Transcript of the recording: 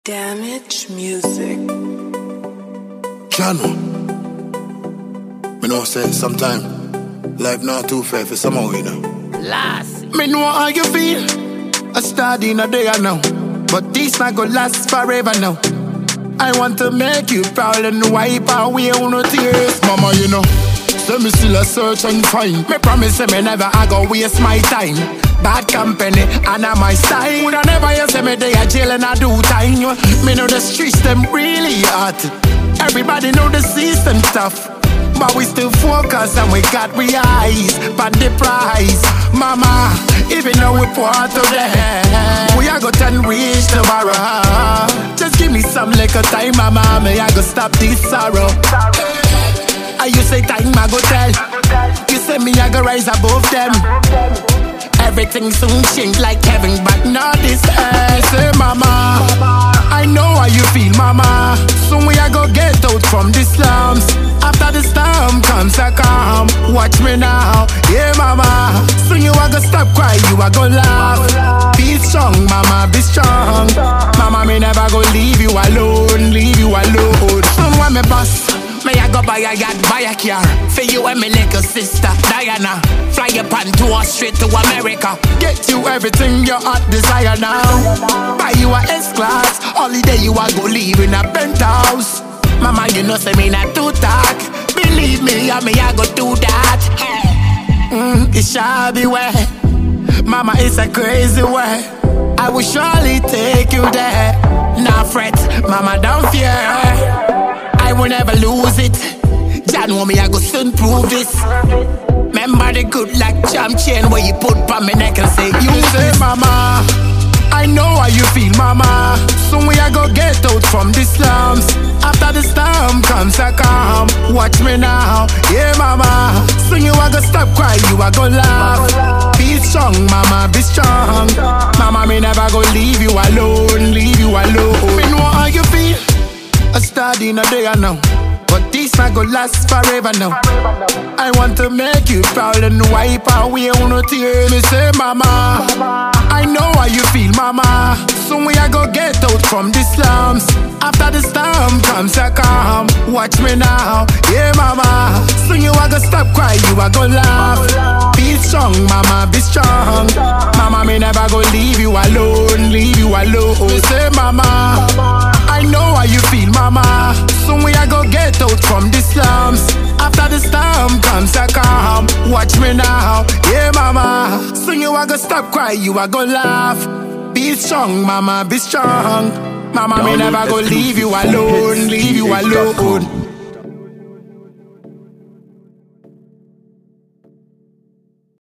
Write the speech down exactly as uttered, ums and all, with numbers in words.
Damage music. Jano, me know say sometime life not too fair for someone, you know. Last. Me know how you feel. I start in a day now, but this not gonna last forever now. I want to make you proud and wipe away all no tears, mama. You know, so me still a search and find. Me promise me never I go waste my time. Bad company and I'm my style. Would I never you say me they a jail and I do time. Me know the streets them really hot. Everybody know the system tough, but we still focus and we got we eyes but the price, mama. Even though we poor today, we are go turn rich tomorrow. Just give me some little time, mama. Me I go stop this sorrow. I you say time I go tell. You say me I go rise above them. Everything soon change like heaven, but not this earth. Say mama, I know how you feel, mama. Soon we are go get out from the slums. After the storm comes a calm. Watch me now, yeah mama. Soon you are go stop crying, you are go laugh. Be strong, mama, be strong. Mama, me never go leave you alone, leave you alone. Soon when me boss, me I go buy a yacht, buy a car for you and me little sister Diana. Fly up and tour straight to America. Get you everything your heart desire now. Buy you a S-Class, holiday you a go live in a penthouse. Mama, you know say me not too talk. Believe me, I me I go do that. Mm, it shall be well. Mama, it's a crazy way. I will surely take you there. Now fret, mama, don't fear. I will never lose it. Jah know me, I go soon prove this. Remember the good luck champ chain where you put on my neck and say, you say, mama, I know how you feel, mama. Soon we are go get out from the slums. After the storm comes a calm. Watch me now, yeah, mama. Soon you are go stop crying, you are go laugh. Be strong, mama, be strong. Mama, me never go leave you alone, leave you alone. Me know how you feel. I start in a day now, but this not gonna last forever now. I want to make you proud and wipe away all no tears. Me say, mama, I know how you feel, mama. Soon we are go get out from the slums. After the storm comes a calm. Watch me now, yeah, mama. Soon you are go stop crying, you are go laugh. Be strong, mama, be strong. Mama, me never go leave you alone, leave you alone. Me say, mama, I know how you feel, mama. Soon we are go get out from the slums. After the storm comes a calm. Watch me now, yeah mama. Soon you are go stop crying, you are go laugh. Be strong, mama, be strong. Mama, me never go leave you alone, leave you alone.